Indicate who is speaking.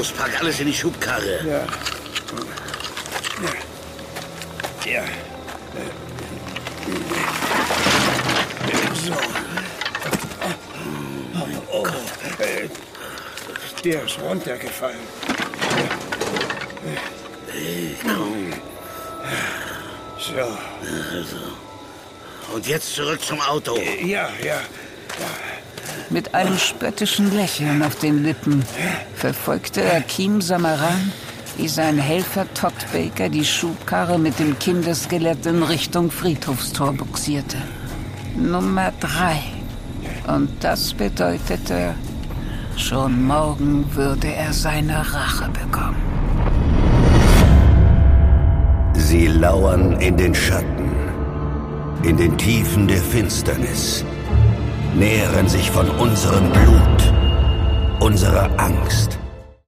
Speaker 1: Los, pack alles in die Schubkarre.
Speaker 2: Ja. Ja. So. Oh, der ist runtergefallen. So.
Speaker 1: Also. Und jetzt zurück zum Auto.
Speaker 2: Ja.
Speaker 3: Mit einem spöttischen Lächeln auf den Lippen verfolgte Akim Samaran, wie sein Helfer Todd Baker die Schubkarre mit dem Kinderskelett in Richtung Friedhofstor buxierte. Nummer 3. Und das bedeutete, schon morgen würde er seine Rache bekommen.
Speaker 4: Sie lauern in den Schatten, in den Tiefen der Finsternis, nähren sich von unserem Blut, unserer Angst,